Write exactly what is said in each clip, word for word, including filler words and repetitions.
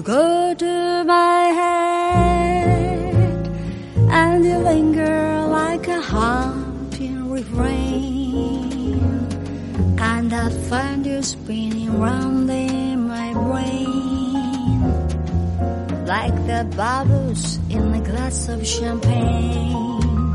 You go to my head and you linger like a haunting refrain, and I find you spinning round in my brain like the bubbles in a glass of champagne.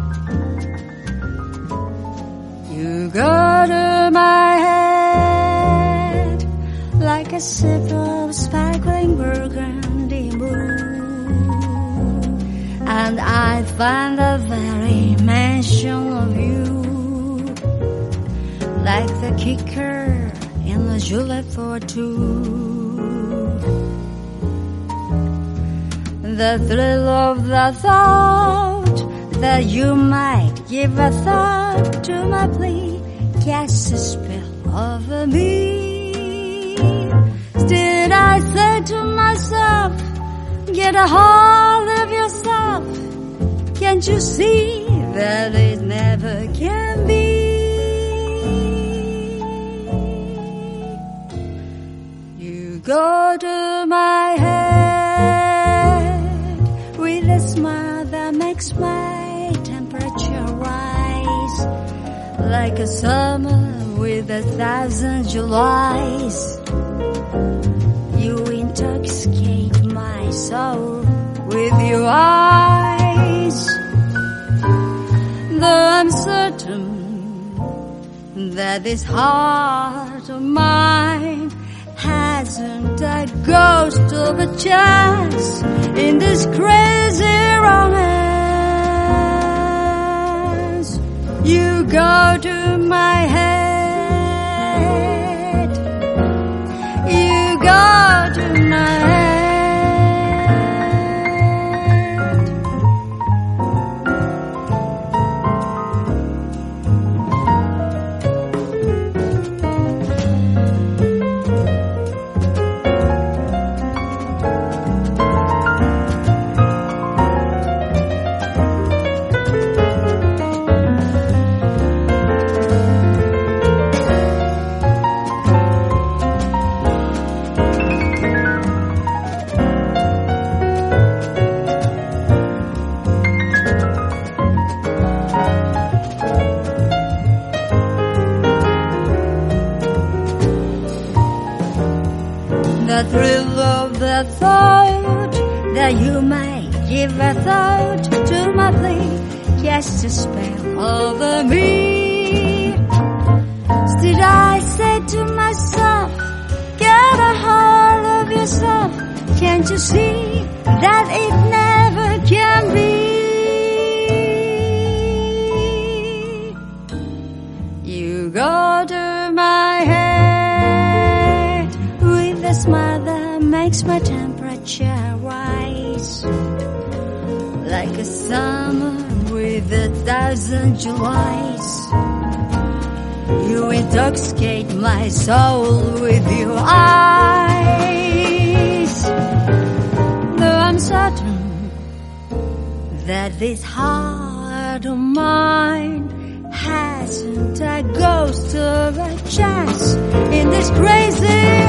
You go to my head like a sip of sparkling burgundy brew, and I find the very mention of you like the kicker in the Juliet for two. The thrill of the thought that you might give a thought to my plea casts a spell over me. Did I say to myself, get a hold of yourself? Can't you see that it never can be? You go to my head with a smile that makes my temperature rise like a summer with a thousand Julys. You intoxicate my soul with your eyes. Though I'm certain that this heart of mine hasn't a ghost of a chance in this crazy romance. You go to my head. You go to my head. The thrill of the thought that you might give a thought to my plea casts a spell over me. Did I say to myself, get a hold of yourself? Can't you see that it never can be? You go to my head with a smile that makes my temperature rise like a summer with a thousand Julys. You intoxicate my soul with your eyes. Though I'm certain that this heart of mine hasn't a ghost of a chance in this crazy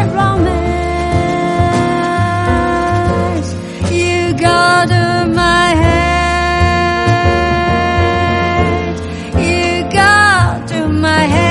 romance. You go to my head. You go to my head.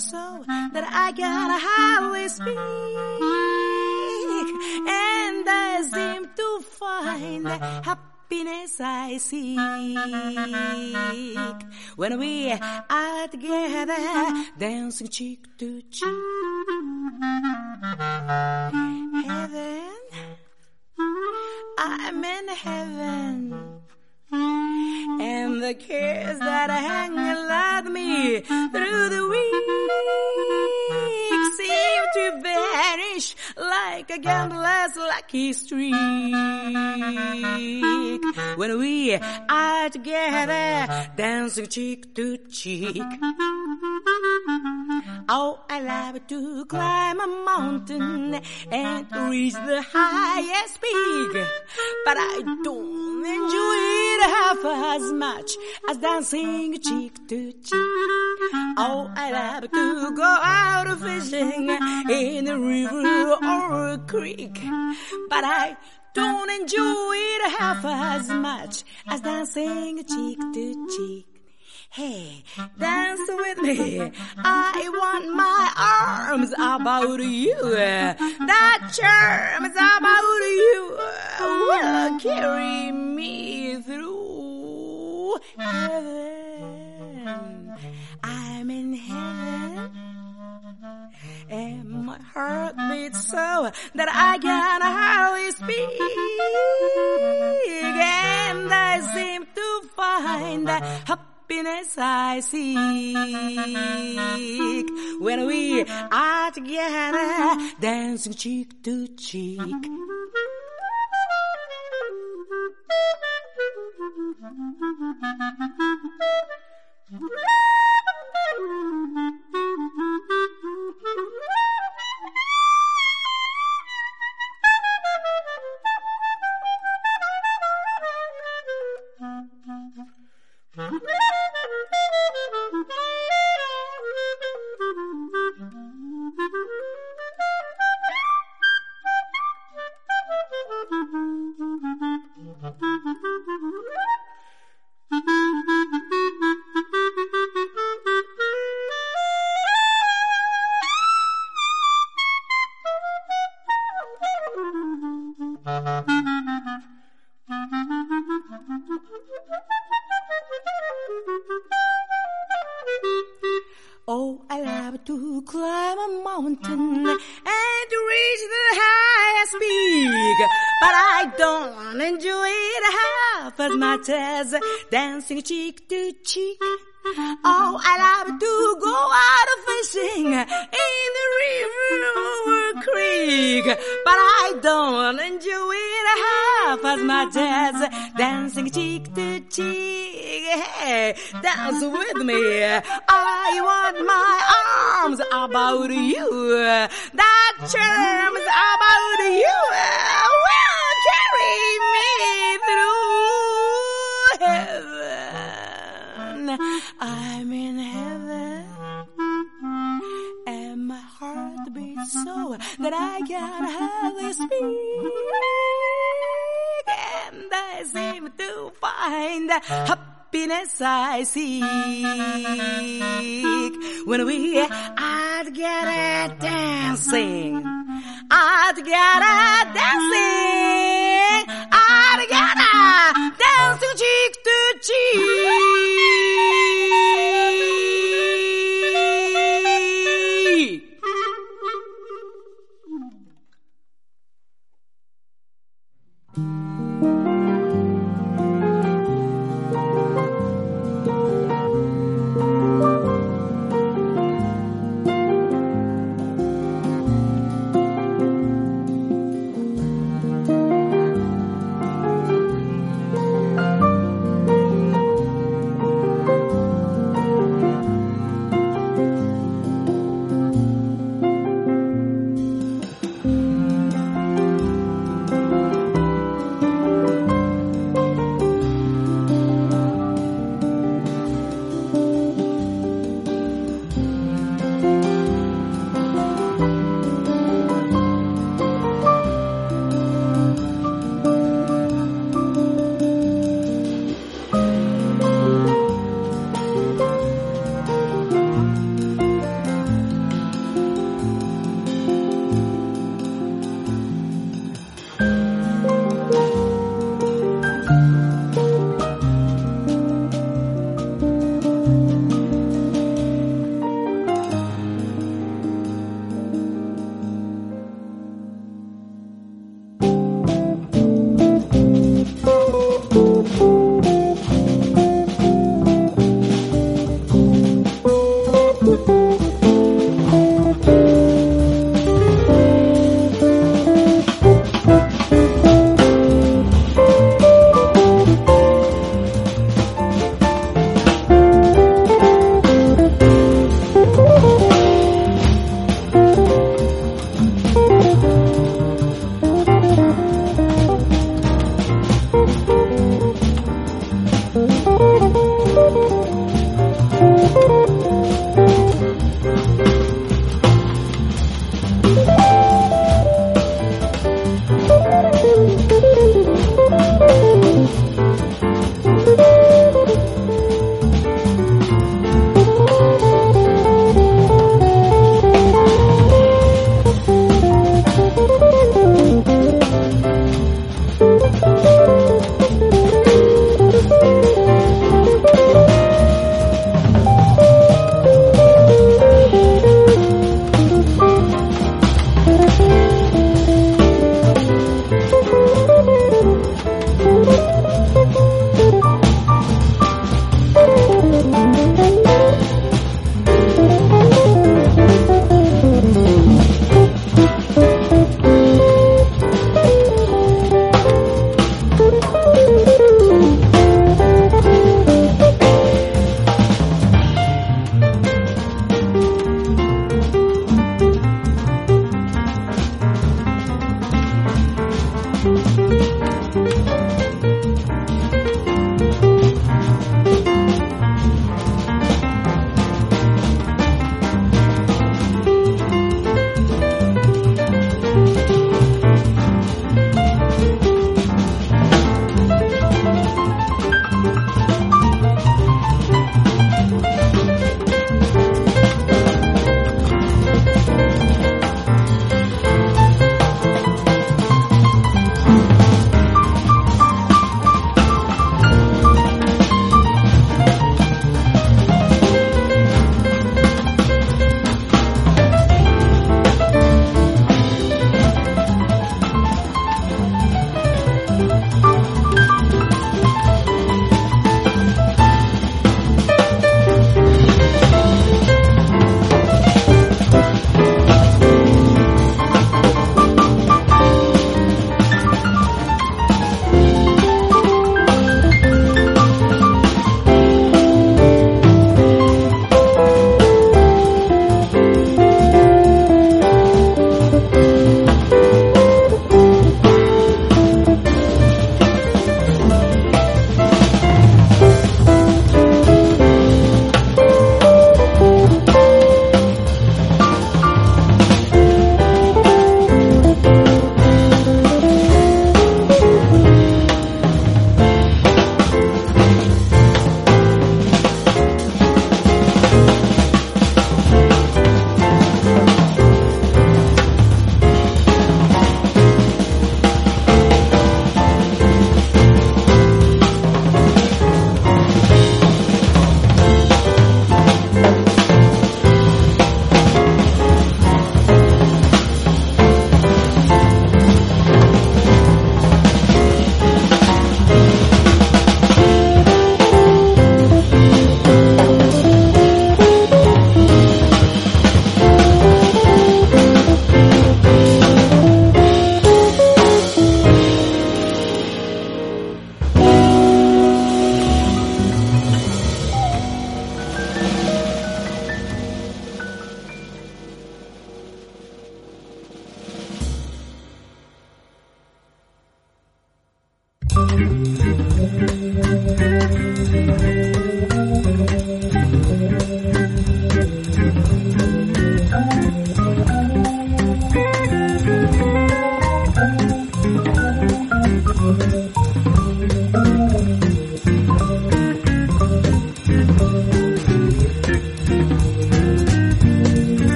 so that I can hardly speak, and I seem to find happiness I seek when we are together, dancing cheek to cheek. Heaven, I'm in heaven. And the cares that hang like me through the week seem to vanish like a gambler's lucky streak when we are together, dancing cheek to cheek. Oh, I love to climb a mountain and reach the highest peak, but I don't enjoy it half as much as dancing cheek to cheek. Oh, I love to go out fishing in a river or a creek, but I don't enjoy it half as much as dancing cheek to cheek. Hey, dance with me. I want my arms about you. That charm's about you will carry me through heaven. I'm in heaven, and my heart beats so that I can hardly speak, and I seem to find happiness I seek when we are together, dancing cheek to cheek. Oh, I love to climb a mountain and to reach the highest peak, but I don't enjoy it half as much as dancing cheek to cheek. Oh, I love to go out fishing in the river or creek, but I don't enjoy it half as much as dancing cheek to cheek. Hey, dance with me. I want my arms about you. That charm's about you will carry me through heaven. I'm in heaven, and my heart beats so that I can hardly speak, and I seem to find happiness I seek when we are together dancing, are together dancing, are together dancing cheek to cheek.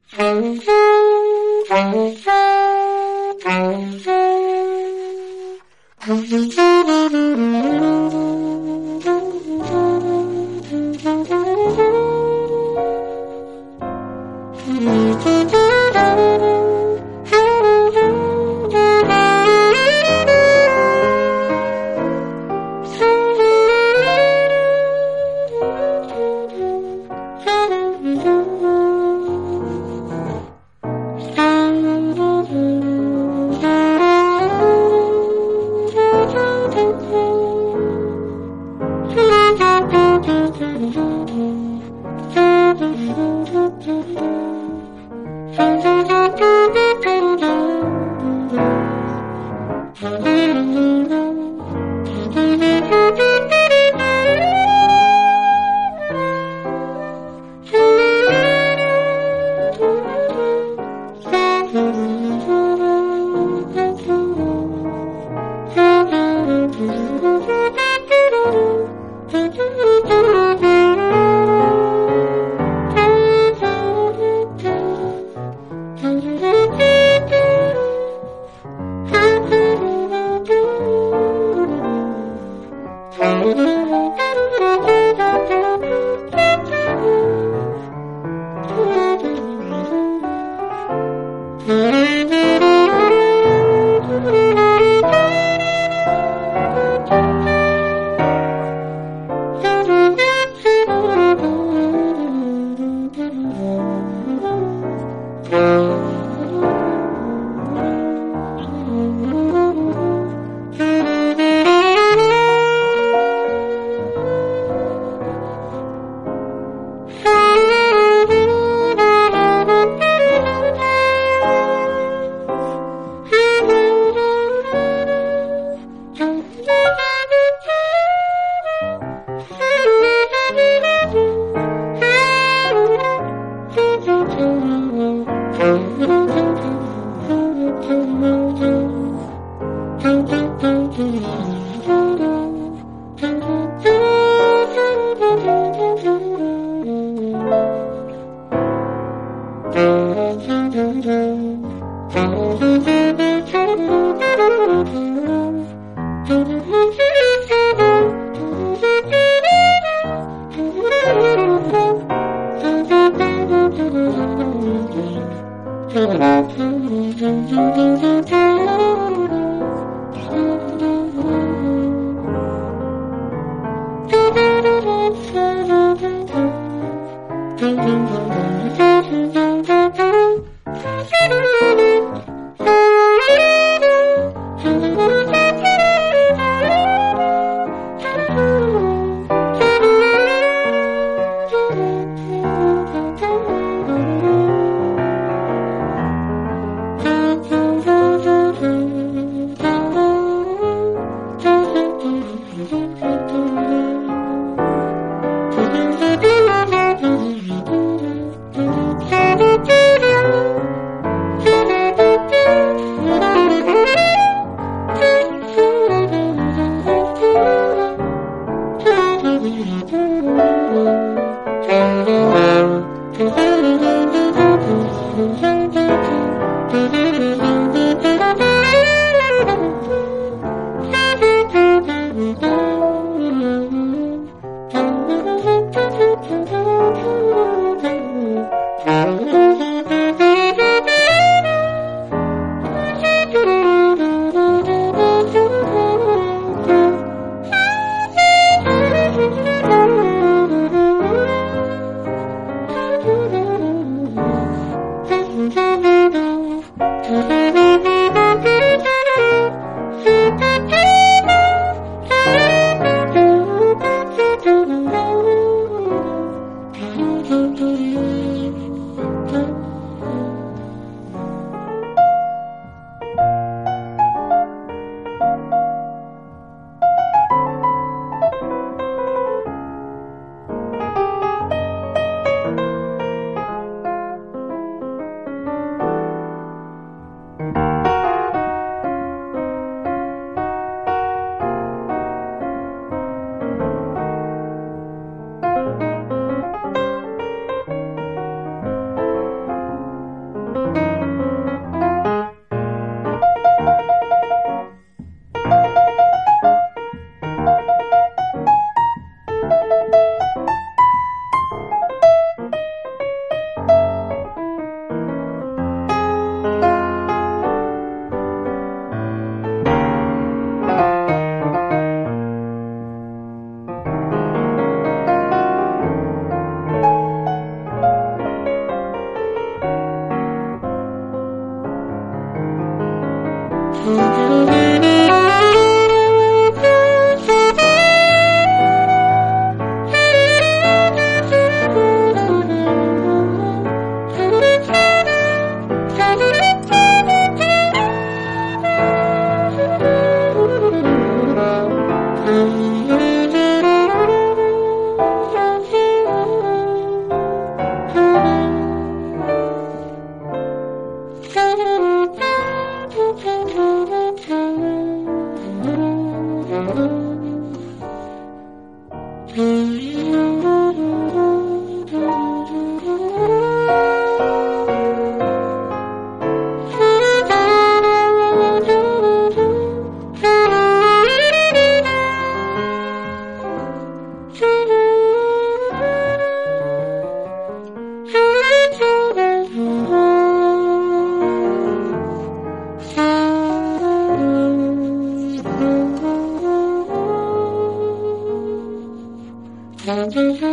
Thank you. Thank you.